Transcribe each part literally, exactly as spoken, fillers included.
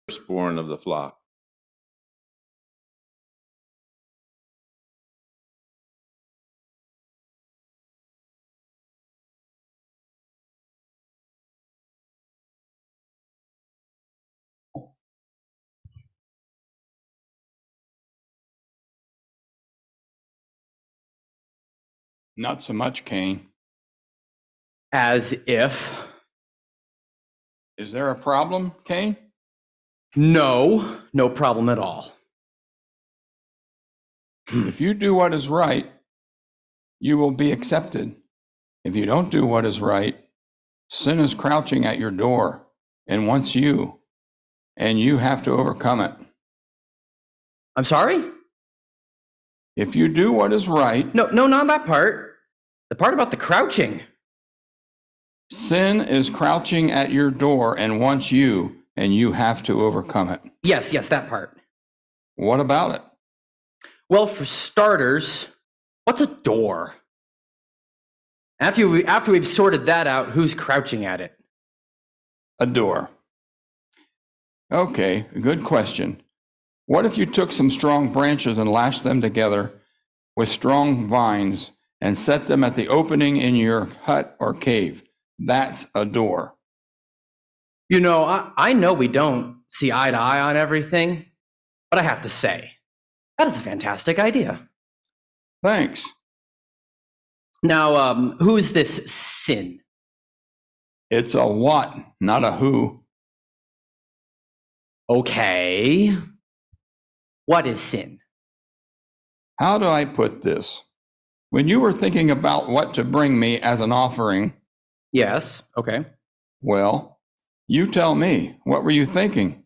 firstborn of the flock. Not so much, Cain. As if. Is there a problem, Cain? No, no problem at all. If you do what is right, you will be accepted. If you don't do what is right, sin is crouching at your door and wants you, and you have to overcome it. I'm sorry? If you do what is right... No, no, not that part. The part about the crouching. Sin is crouching at your door and wants you, and you have to overcome it. Yes, yes, that part. What about it? Well, for starters, what's a door? After, we, after we've sorted that out, who's crouching at it? A door. Okay, good question. What if you took some strong branches and lashed them together with strong vines and set them at the opening in your hut or cave? That's a door. You know, I, I know we don't see eye to eye on everything, but I have to say, that is a fantastic idea. Thanks. Now, um, who is this sin? It's a what, not a who. Okay. What is sin? How do I put this? When you were thinking about what to bring me as an offering... Yes, okay. Well, you tell me. What were you thinking?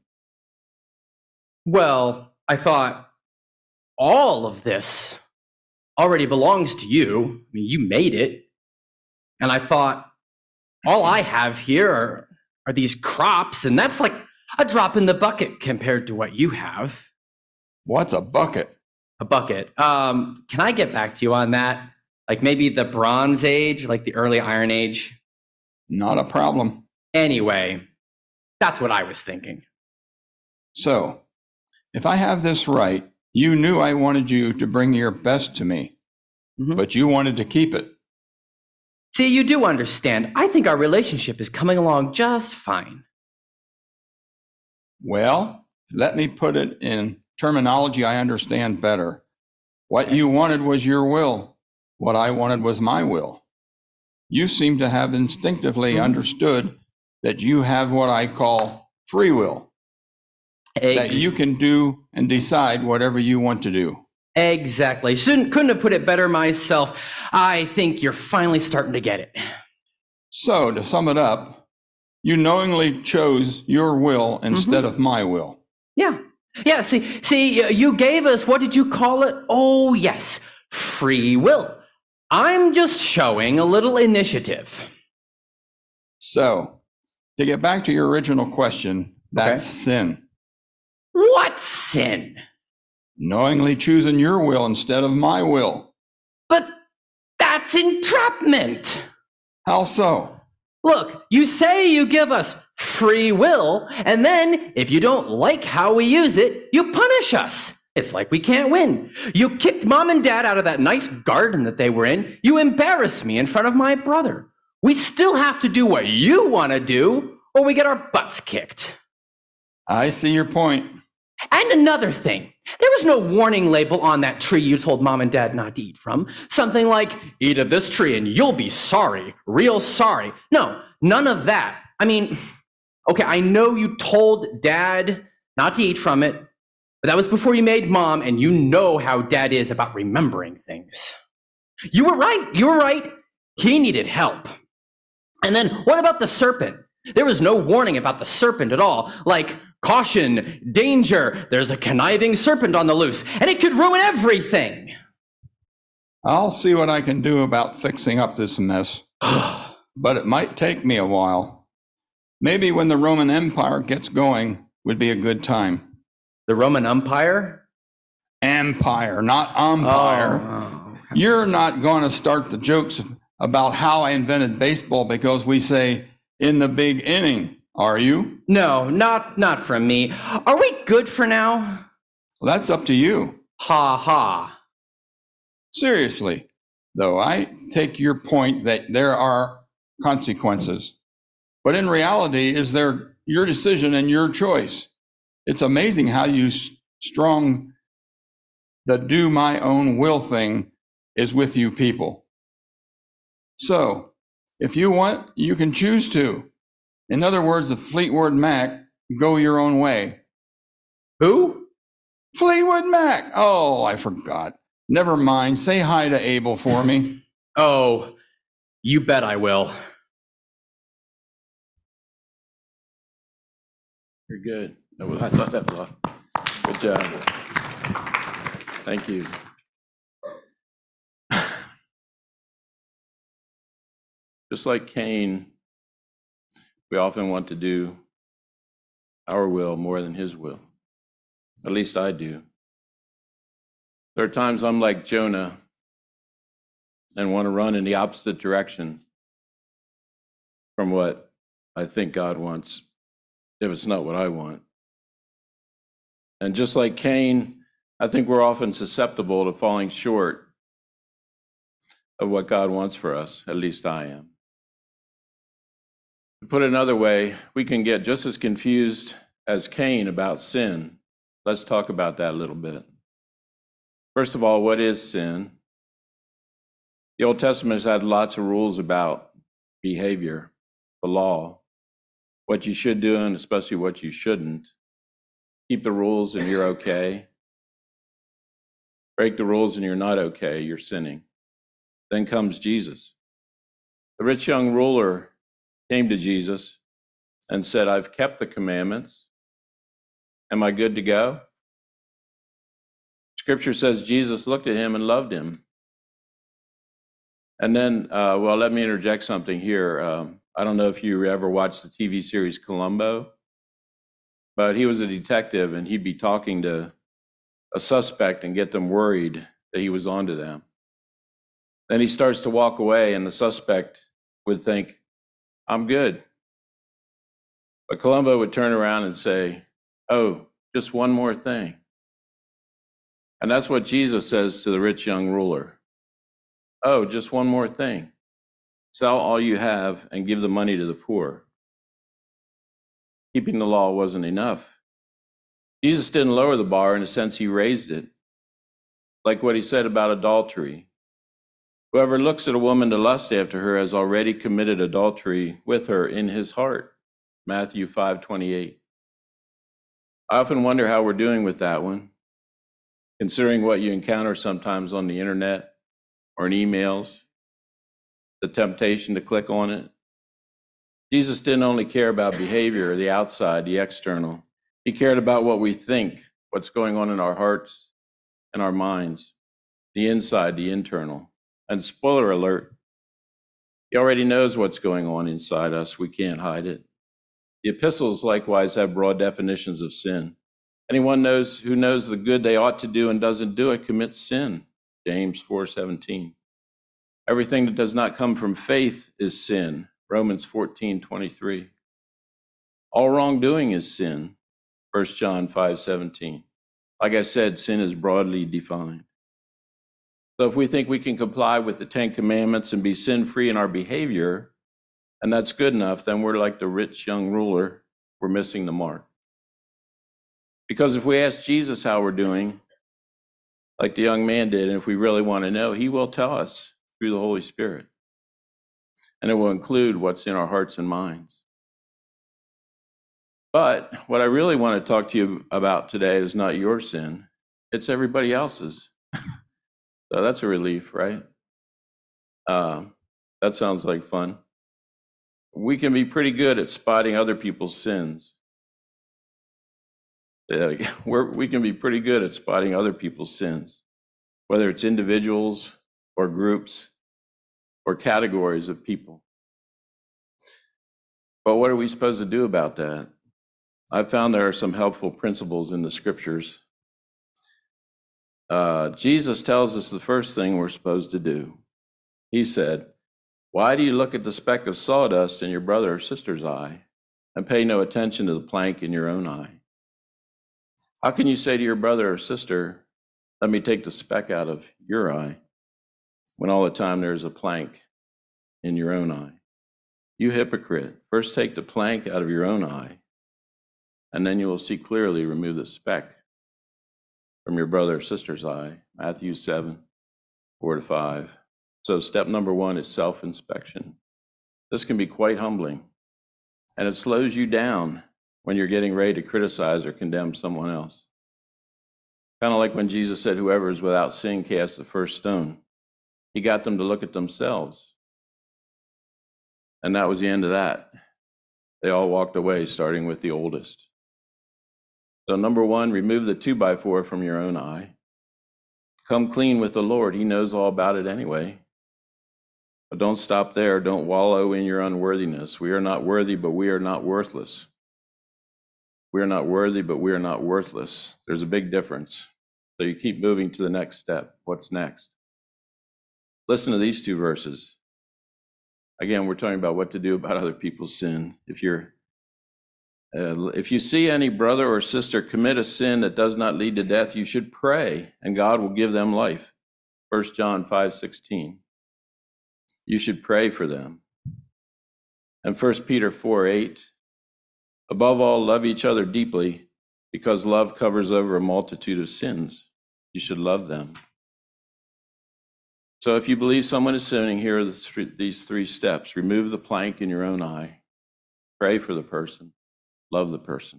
Well, I thought all of this already belongs to you. I mean, you made it. And I thought, all I have here are, are these crops, and that's like a drop in the bucket compared to what you have. What's a bucket? A bucket. Um, can I get back to you on that? Like maybe the Bronze Age, like the early Iron Age? Not a problem. Anyway, that's what I was thinking. So, if I have this right, you knew I wanted you to bring your best to me, mm-hmm. but you wanted to keep it. See, you do understand. I think our relationship is coming along just fine. Well, let me put it in terminology I understand better. What you wanted was your will. What I wanted was my will. You seem to have instinctively mm-hmm. understood that you have what I call free will. Ex- that you can do and decide whatever you want to do. Exactly. Shouldn't, couldn't have put it better myself. I think you're finally starting to get it. So, to sum it up, you knowingly chose your will instead mm-hmm. of my will. Yeah. Yeah, see, see, you gave us, what did you call it? Oh, yes, free will. I'm just showing a little initiative. So, to get back to your original question, that's okay. Sin. What sin? Knowingly choosing your will instead of my will. But that's entrapment. How so? Look, you say you give us free will, and then if you don't like how we use it, you punish us. It's like we can't win. You kicked mom and dad out of that nice garden that they were in. You embarrassed me in front of my brother. We still have to do what you want to do, or we get our butts kicked. I see your point. And another thing, there was no warning label on that tree you told mom and dad not to eat from. Something like, eat of this tree and you'll be sorry, real sorry. No, none of that. I mean, okay, I know you told dad not to eat from it, but that was before you made mom, and you know how dad is about remembering things. You were right, you were right. He needed help. And then what about the serpent? There was no warning about the serpent at all. Like, caution, danger, there's a conniving serpent on the loose, and it could ruin everything. I'll see what I can do about fixing up this mess, but it might take me a while. Maybe when the Roman Empire gets going would be a good time. The Roman Empire? Empire, not umpire. Oh, okay. You're not going to start the jokes about how I invented baseball because we say, in the big inning. Are you? No, not not from me. Are we good for now? Well, that's up to you. Ha ha. Seriously, though, I take your point that there are consequences. But in reality, is there your decision and your choice? It's amazing how you strong the do my own will thing is with you people. So if you want, you can choose to. In other words, the Fleetwood Mac, go your own way. Who? Fleetwood Mac. Oh, I forgot. Never mind. Say hi to Abel for me. Oh, you bet I will. You're good. I thought that was off. Good job. Thank you. Just like Cain, we often want to do our will more than his will. At least I do. There are times I'm like Jonah and want to run in the opposite direction from what I think God wants, if it's not what I want. And just like Cain, I think we're often susceptible to falling short of what God wants for us. At least I am. To put it another way, we can get just as confused as Cain about sin. Let's talk about that a little bit. First of all, what is sin? The Old Testament has had lots of rules about behavior, the law, what you should do and especially what you shouldn't. Keep the rules and you're okay. Break the rules and you're not okay, you're sinning. Then comes Jesus. The rich young ruler came to Jesus and said, I've kept the commandments. Am I good to go? Scripture says Jesus looked at him and loved him. And then, uh, well, let me interject something here. Um, I don't know if you ever watched the T V series Columbo, but he was a detective and he'd be talking to a suspect and get them worried that he was onto them. Then he starts to walk away and the suspect would think, I'm good. But Columbo would turn around and say, oh, just one more thing. And that's what Jesus says to the rich young ruler. Oh, just one more thing. Sell all you have and give the money to the poor. Keeping the law wasn't enough. Jesus didn't lower the bar. In a sense, he raised it. Like what he said about adultery. Whoever looks at a woman to lust after her has already committed adultery with her in his heart. Matthew five twenty-eight. I often wonder how we're doing with that one, considering what you encounter sometimes on the internet or in emails, the temptation to click on it. Jesus didn't only care about behavior, the outside, the external. He cared about what we think, what's going on in our hearts and our minds, the inside, the internal. And spoiler alert, he already knows what's going on inside us. We can't hide it. The epistles likewise have broad definitions of sin. Anyone knows who knows the good they ought to do and doesn't do it commits sin. James four seventeen. Everything that does not come from faith is sin. Romans fourteen twenty-three. All wrongdoing is sin. First John five seventeen. Like I said, sin is broadly defined. So if we think we can comply with the Ten Commandments and be sin-free in our behavior, and that's good enough, then we're like the rich young ruler. We're missing the mark. Because if we ask Jesus how we're doing, like the young man did, and if we really want to know, he will tell us through the Holy Spirit. And it will include what's in our hearts and minds. But what I really want to talk to you about today is not your sin. It's everybody else's. So that's a relief, right? Uh, that sounds like fun. We can be pretty good at spotting other people's sins. Yeah, we're, we can be pretty good at spotting other people's sins, whether it's individuals or groups or categories of people. But what are we supposed to do about that? I found there are some helpful principles in the scriptures. Uh, Jesus tells us the first thing we're supposed to do. He said, why do you look at the speck of sawdust in your brother or sister's eye and pay no attention to the plank in your own eye. How can you say to your brother or sister, let me take the speck out of your eye, when all the time there's a plank in your own eye? You hypocrite, first take the plank out of your own eye, and then you will see clearly remove the speck from your brother or sister's eye. Matthew seven, four to five. So step number one is self-inspection. This can be quite humbling, and it slows you down when you're getting ready to criticize or condemn someone else. Kind of like when Jesus said, whoever is without sin cast the first stone. He got them to look at themselves. And that was the end of that. They all walked away, starting with the oldest. So number one, remove the two by four from your own eye. Come clean with the Lord. He knows all about it anyway. But don't stop there. Don't wallow in your unworthiness. We are not worthy, but we are not worthless. We are not worthy, but we are not worthless. There's a big difference. So you keep moving to the next step. What's next? Listen to these two verses. Again, we're talking about what to do about other people's sin. If you're, uh, if you see any brother or sister commit a sin that does not lead to death, you should pray, and God will give them life. First John five sixteen. You should pray for them. And First Peter four eight. Above all, love each other deeply, because love covers over a multitude of sins. You should love them. So if you believe someone is sinning, here are the, these three steps. Remove the plank in your own eye. Pray for the person. Love the person.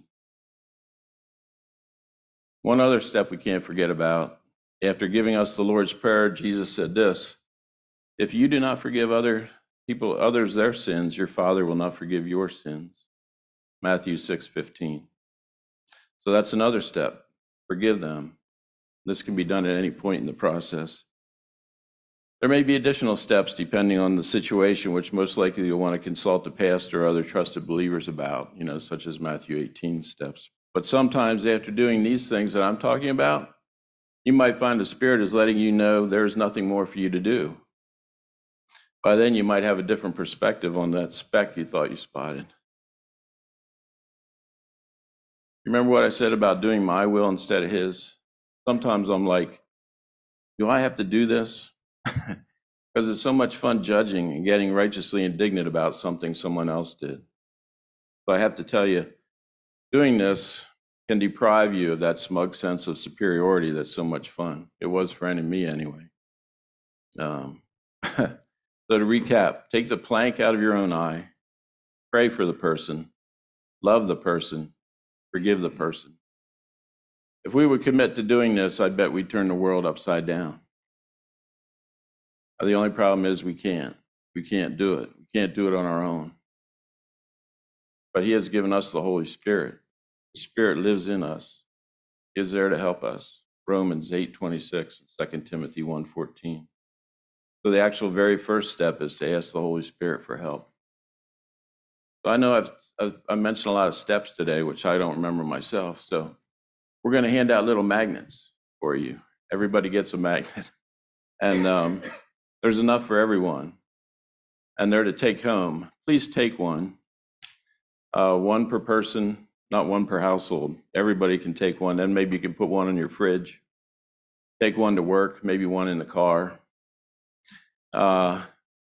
One other step we can't forget about. After giving us the Lord's Prayer, Jesus said this: if you do not forgive other people, others their sins, your Father will not forgive your sins. Matthew six fifteen. So that's another step. Forgive them. This can be done at any point in the process. There may be additional steps depending on the situation, which most likely you'll want to consult the pastor or other trusted believers about, you know, such as Matthew eighteen steps. But sometimes after doing these things that I'm talking about, you might find the Spirit is letting you know there's nothing more for you to do. By then, you might have a different perspective on that speck you thought you spotted. Remember what I said about doing my will instead of his? Sometimes I'm like, do I have to do this? Because it's so much fun judging and getting righteously indignant about something someone else did. But I have to tell you, doing this can deprive you of that smug sense of superiority that's so much fun. It was for Ann and me anyway. Um, so to recap, take the plank out of your own eye, pray for the person, love the person, forgive the person. If we would commit to doing this, I bet we'd turn the world upside down. The only problem is we can't. We can't do it. We can't do it on our own. But he has given us the Holy Spirit. The Spirit lives in us. He is there to help us. Romans eight twenty-six and Second Timothy one fourteen. So the actual very first step is to ask the Holy Spirit for help. So I know I've, I've I mentioned a lot of steps today, which I don't remember myself. So we're going to hand out little magnets for you. Everybody gets a magnet. And um, there's enough for everyone. And they're to take home. Please take one. Uh, one per person, not one per household. Everybody can take one. Then maybe you can put one on your fridge. Take one to work, maybe one in the car. Uh,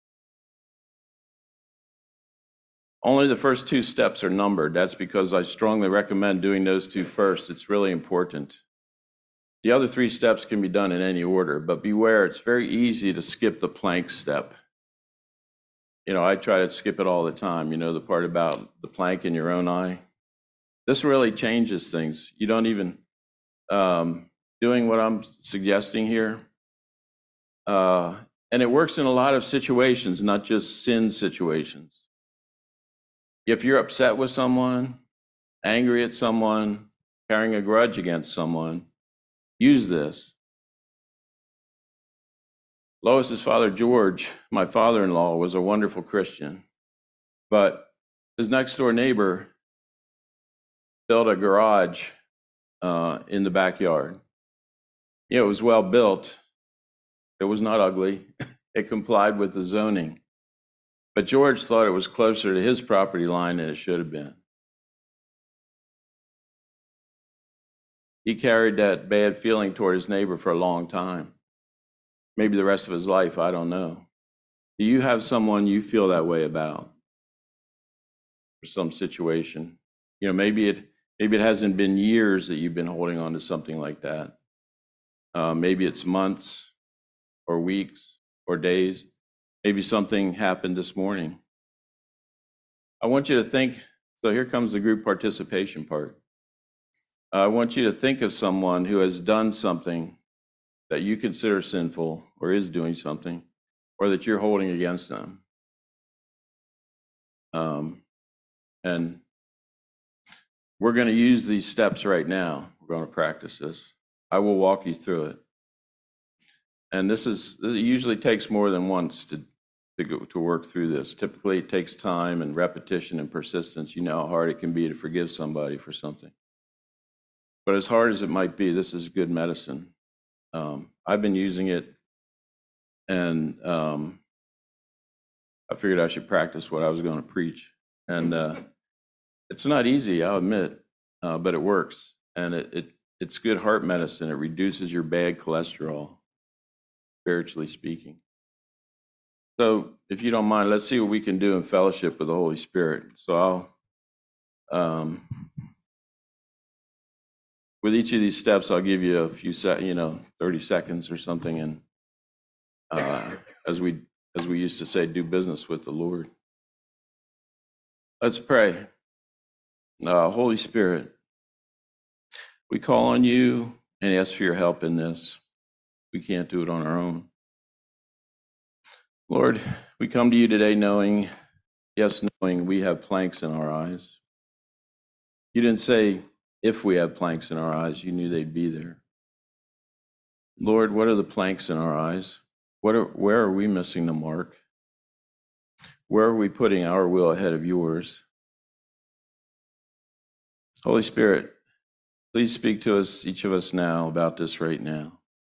only the first two steps are numbered. That's because I strongly recommend doing those two first. It's really important. The other three steps can be done in any order, but beware, it's very easy to skip the plank step. You know, I try to skip it all the time, you know, the part about the plank in your own eye. This really changes things. You don't even, um, doing what I'm suggesting here, uh, and it works in a lot of situations, not just sin situations. If you're upset with someone, angry at someone, carrying a grudge against someone, use this. Lois's father, George, my father-in-law, was a wonderful Christian, but his next door neighbor built a garage uh, in the backyard. You know, it was well built. It was not ugly. It complied with the zoning. But George thought it was closer to his property line than it should have been. he carried that bad feeling toward his neighbor for a long time. Maybe the rest of his life, I don't know. Do you have someone you feel that way about? For some situation? You know, maybe it maybe it hasn't been years that you've been holding on to something like that. Uh, maybe it's months or weeks or days. Maybe something happened this morning. I want you to think, so here comes the group participation part. I want you to think of someone who has done something that you consider sinful or is doing something, or that you're holding against them. Um, and we're going to use these steps right now. We're going to practice this. I will walk you through it. And this is, it usually takes more than once to, to, go, to work through this. Typically, it takes time and repetition and persistence. You know how hard it can be to forgive somebody for something. But as hard as it might be, this is good medicine. Um, I've been using it, and um, I figured I should practice what I was going to preach. And uh, it's not easy, I'll admit, uh, but it works. And it, it it's good heart medicine. It reduces your bad cholesterol, spiritually speaking. So if you don't mind, let's see what we can do in fellowship with the Holy Spirit. So I'll, um, with each of these steps, I'll give you a few sec, you know, thirty seconds or something, and uh, as we as we used to say, do business with the Lord. Let's pray. Uh, Holy Spirit, we call on you and ask for your help in this. We can't do it on our own. Lord, we come to you today knowing, yes, knowing we have planks in our eyes. You didn't say if we have planks in our eyes, you knew they'd be there. Lord, what are the planks in our eyes? What are, where are we missing the mark? Where are we putting our will ahead of yours? Holy Spirit, please speak to us, each of us now, about this right now.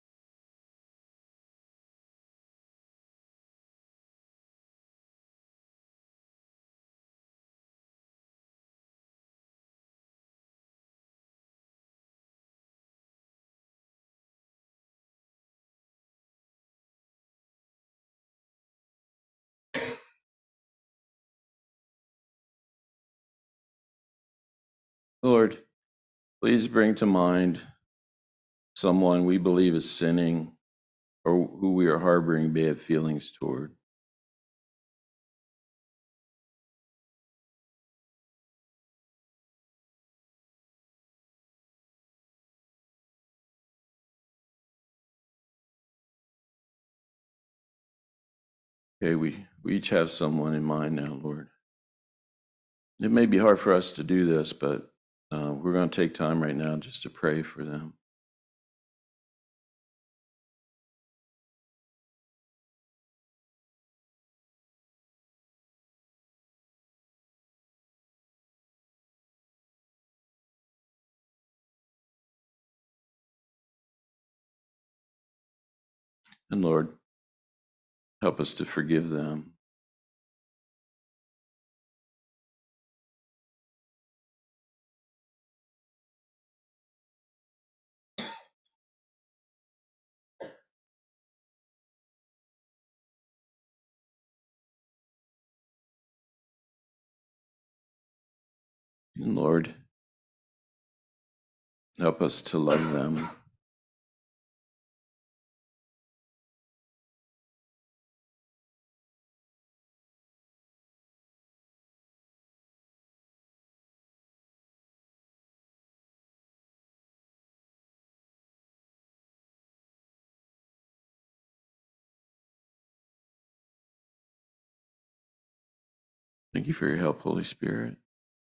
Lord, please bring to mind someone we believe is sinning or who we are harboring bad feelings toward. Okay, we, we each have someone in mind now, Lord. It may be hard for us to do this, but uh, we're going to take time right now just to pray for them. And Lord, help us to forgive them. And Lord, help us to love them. Thank you for your help, Holy Spirit.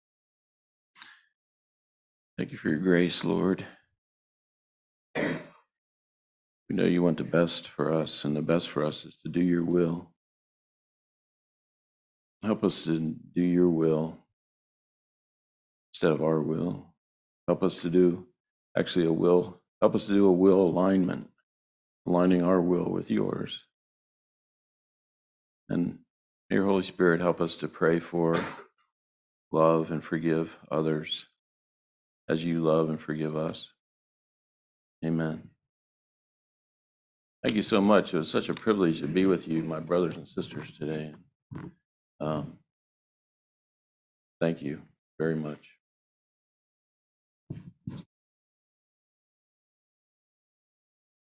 Thank you for your grace, Lord. We know you want the best for us, and the best for us is to do your will. Help us to do your will instead of our will. Help us to do actually a will. Help us to do a will alignment, aligning our will with yours. And may your Holy Spirit help us to pray for, love, and forgive others as you love and forgive us. Amen. Thank you so much. It was such a privilege to be with you, my brothers and sisters, today. Um, thank you very much.